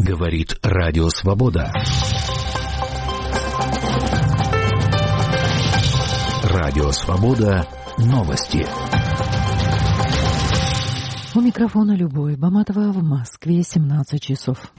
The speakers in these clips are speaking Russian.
Говорит Радио Свобода. Радио Свобода. Новости. У микрофона Любовь Баматова, в Москве 17 часов.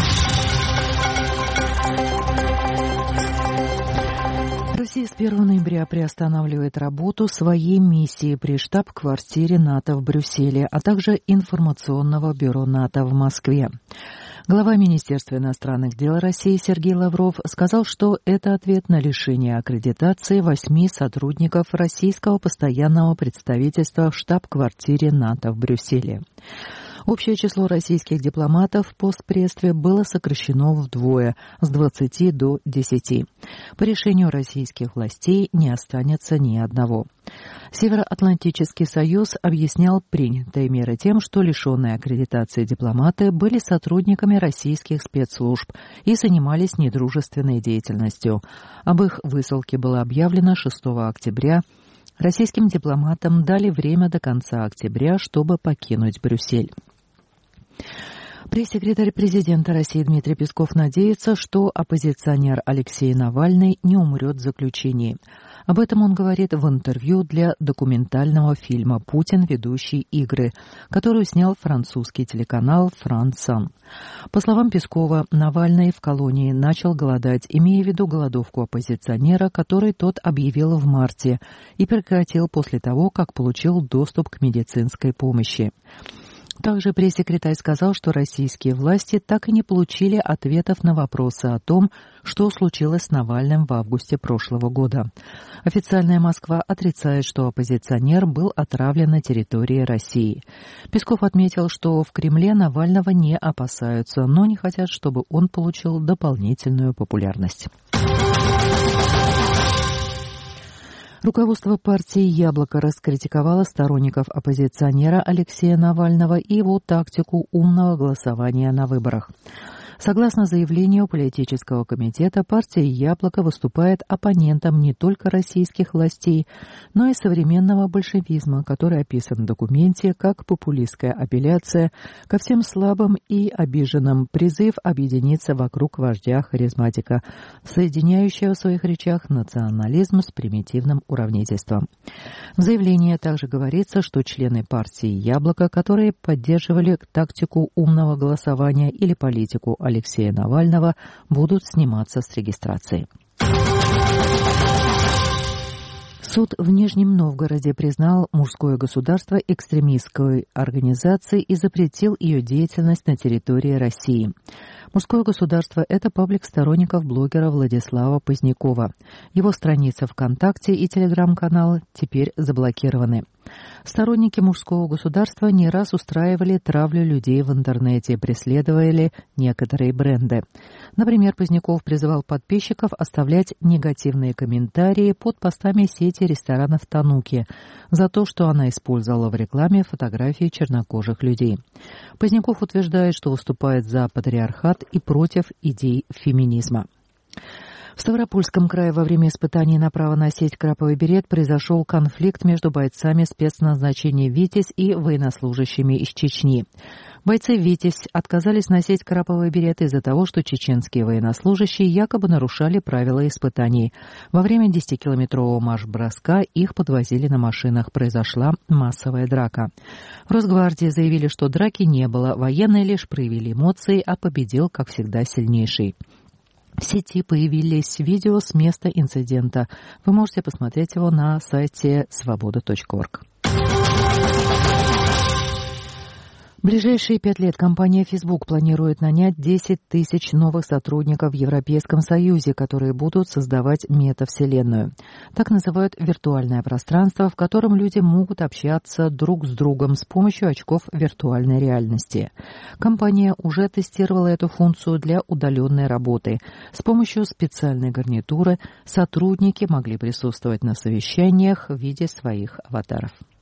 Россия с 1 ноября приостанавливает работу своей миссии при штаб-квартире НАТО в Брюсселе, а также информационного бюро НАТО в Москве. Глава Министерства иностранных дел России Сергей Лавров сказал, что это ответ на лишение аккредитации 8 сотрудников российского постоянного представительства в штаб-квартире НАТО в Брюсселе. Общее число российских дипломатов в постпредстве было сокращено вдвое, с 20 до 10. По решению российских властей не останется ни одного. Североатлантический союз объяснял принятые меры тем, что лишенные аккредитации дипломаты были сотрудниками российских спецслужб и занимались недружественной деятельностью. Об их высылке было объявлено 6 октября. Российским дипломатам дали время до конца октября, чтобы покинуть Брюссель. Пресс-секретарь президента России Дмитрий Песков надеется, что оппозиционер Алексей Навальный не умрет в заключении. Об этом он говорит в интервью для документального фильма «Путин. Ведущий игры», которую снял французский телеканал «Франс-Сан». По словам Пескова, Навальный в колонии начал голодать, имея в виду голодовку оппозиционера, который тот объявил в марте, и прекратил после того, как получил доступ к медицинской помощи. Также пресс-секретарь сказал, что российские власти так и не получили ответов на вопросы о том, что случилось с Навальным в августе прошлого года. Официальная Москва отрицает, что оппозиционер был отравлен на территории России. Песков отметил, что в Кремле Навального не опасаются, но не хотят, чтобы он получил дополнительную популярность. Руководство партии «Яблоко» раскритиковало сторонников оппозиционера Алексея Навального и его тактику умного голосования на выборах. Согласно заявлению политического комитета, партия «Яблоко» выступает оппонентом не только российских властей, но и современного большевизма, который описан в документе как популистская апелляция ко всем слабым и обиженным, призыв объединиться вокруг вождя-харизматика, соединяющего в своих речах национализм с примитивным уравнительством. В заявлении также говорится, что члены партии «Яблоко», которые поддерживали тактику умного голосования или политику Алексея Навального, будут сниматься с регистрации. Суд в Нижнем Новгороде признал «Мужское государство» экстремистской организацией и запретил ее деятельность на территории России. «Мужское государство» — это паблик сторонников блогера Владислава Позднякова. Его страница ВКонтакте и телеграм-канал теперь заблокированы. Сторонники «Мужского государства» не раз устраивали травлю людей в интернете, преследовали некоторые бренды. Например, Поздняков призывал подписчиков оставлять негативные комментарии под постами сети ресторанов «Тануки» за то, что она использовала в рекламе фотографии чернокожих людей. Поздняков утверждает, что выступает за патриархат и против идей феминизма. В Ставропольском крае во время испытаний на право носить краповый берет произошел конфликт между бойцами спецназначения «Витязь» и военнослужащими из Чечни. Бойцы «Витязь» отказались носить краповый берет из-за того, что чеченские военнослужащие якобы нарушали правила испытаний. Во время 10-километрового марш-броска их подвозили на машинах. Произошла массовая драка. В Росгвардии заявили, что драки не было, военные лишь проявили эмоции, а победил, как всегда, сильнейший. В сети появились видео с места инцидента. Вы можете посмотреть его на сайте svoboda.org. В ближайшие 5 лет компания Facebook планирует нанять 10 тысяч новых сотрудников в Европейском Союзе, которые будут создавать метавселенную. Так называют виртуальное пространство, в котором люди могут общаться друг с другом с помощью очков виртуальной реальности. Компания уже тестировала эту функцию для удаленной работы. С помощью специальной гарнитуры сотрудники могли присутствовать на совещаниях в виде своих аватаров.